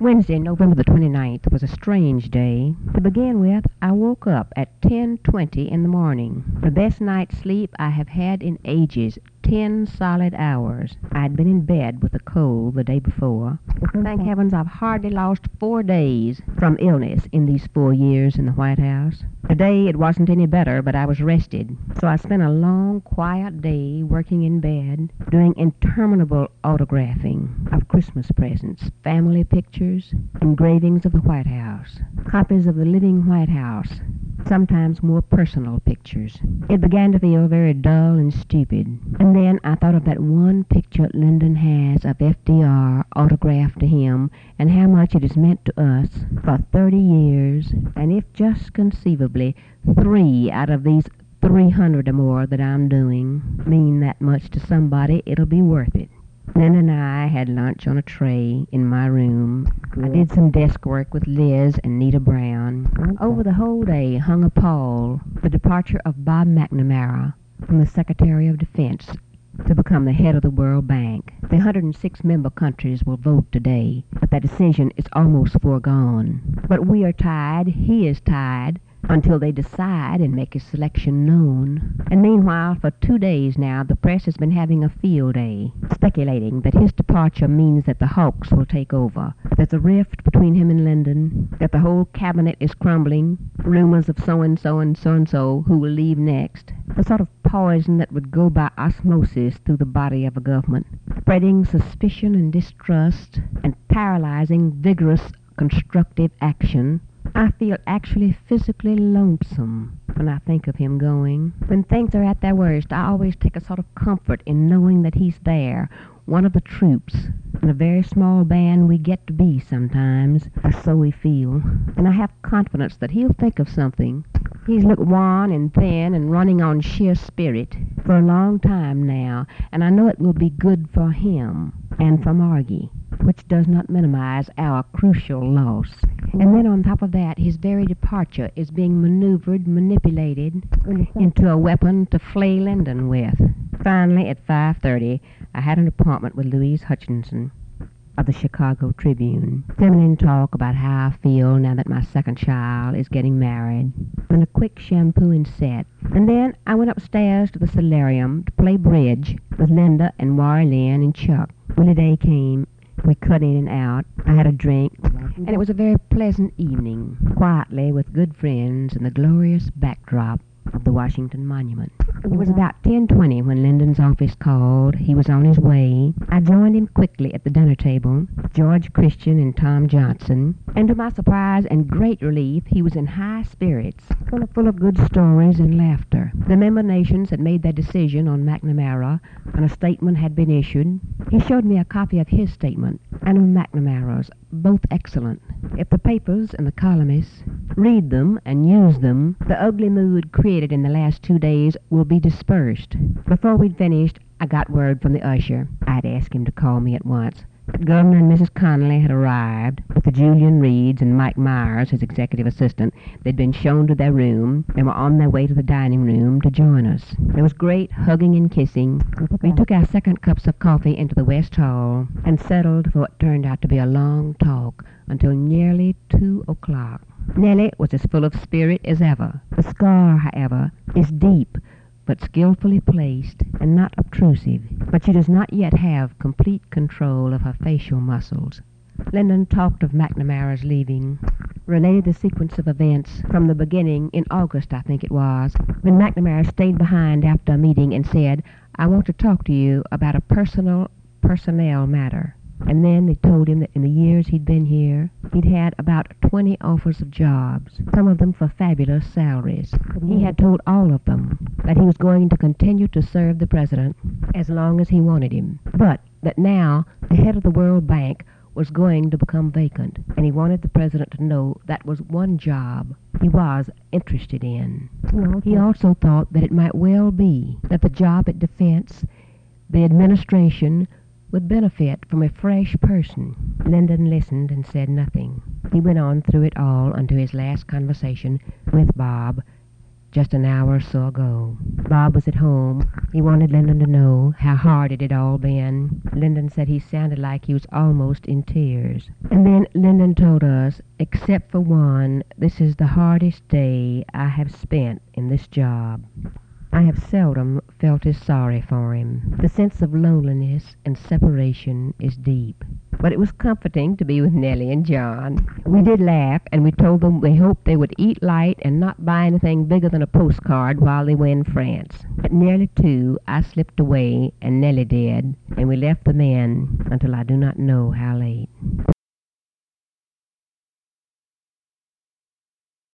Wednesday, November the 29th, was a strange day. To begin with, I woke up at 10:20 in the morning. The best night's sleep I have had in ages, 10 solid hours. I had been in bed with a cold the day before. Thank heavens I've hardly lost 4 days from illness in these 4 years in the White House. Today it wasn't any better, but I was rested. So I spent a long, quiet day working in bed, doing interminable autographing of Christmas presents, family pictures, engravings of the White House, copies of the living White House, sometimes more personal pictures. It began to feel very dull and stupid. And then I thought of that one picture Lyndon has of FDR autographed to him and how much it has meant to us for 30 years. And if just conceivably 3 out of these 300 or more that I'm doing mean that much to somebody, it'll be worth it. Lynn and I had lunch on a tray in my room. I did some desk work with Liz and Nita Brown. Over the whole day hung a pall, the departure of Bob McNamara from the Secretary of Defense to become the head of the World Bank. The 106 member countries will vote today, but that decision is almost foregone. But we are tied, he is tied, until they decide and make his selection known. And meanwhile, for 2 days now, the press has been having a field day, speculating that his departure means that the Hawks will take over, that there's a rift between him and Lyndon, that the whole cabinet is crumbling, rumors of so-and-so and so-and-so who will leave next, the sort of poison that would go by osmosis through the body of a government, spreading suspicion and distrust and paralyzing vigorous constructive action. I feel actually physically lonesome when I think of him going. When things are at their worst, I always take a sort of comfort in knowing that he's there, one of the troops, in a very small band we get to be sometimes, or so we feel. And I have confidence that he'll think of something. He's looked wan and thin and running on sheer spirit for a long time now, and I know it will be good for him and for Margie, which does not minimize our crucial loss. And then on top of that, his very departure is being maneuvered, manipulated into a weapon to flay Lyndon with. Finally, at 5:30, I had an appointment with Louise Hutchinson of the Chicago Tribune. Feminine talk about how I feel now that my second child is getting married, and a quick shampoo and set. And then I went upstairs to the solarium to play bridge with Linda and Warren Lynn and Chuck. When the day came, we cut in and out. I had a drink, and it was a very pleasant evening, quietly with good friends and the glorious backdrop of the Washington Monument. It was about 10:20 when Lyndon's office called. He was on his way. I joined him quickly at the dinner table, George Christian and Tom Johnson, and to my surprise and great relief, he was in high spirits, full of good stories and laughter. The member nations had made their decision on McNamara, and a statement had been issued. He showed me a copy of his statement and of McNamara's, both excellent. If the papers and the columnists read them and use them, the ugly mood created in the last 2 days will be dispersed. Before we'd finished, I got word from the usher. I'd asked him to call me at once. Governor and Mrs. Connolly had arrived with the Julian Reeds and Mike Myers, his executive assistant. They'd been shown to their room and were on their way to the dining room to join us. There was great hugging and kissing. We took our second cups of coffee into the West Hall and settled for what turned out to be a long talk until nearly 2 o'clock. Nellie was as full of spirit as ever. The scar, however, is deep, but skillfully placed and not obtrusive. But she does not yet have complete control of her facial muscles. Lyndon talked of McNamara's leaving, related the sequence of events from the beginning in August, I think it was, when McNamara stayed behind after a meeting and said, "I want to talk to you about a personnel matter." And then they told him that in the years he'd been here, he'd had about 20 offers of jobs, some of them for fabulous salaries. He had told all of them that he was going to continue to serve the president as long as he wanted him, but that now the head of the World Bank was going to become vacant, and he wanted the president to know that was one job he was interested in. He also thought that it might well be that the job at Defense, the administration, would benefit from a fresh person. Lyndon listened and said nothing. He went on through it all until his last conversation with Bob just an hour or so ago. Bob was at home. He wanted Lyndon to know how hard it had all been. Lyndon said he sounded like he was almost in tears. And then Lyndon told us, except for one, this is the hardest day I have spent in this job. I have seldom felt as sorry for him. The sense of loneliness and separation is deep. But it was comforting to be with Nellie and John. We did laugh, and we told them we hoped they would eat light and not buy anything bigger than a postcard while they were in France. At nearly 2, I slipped away, and Nellie did, and we left the men until I do not know how late.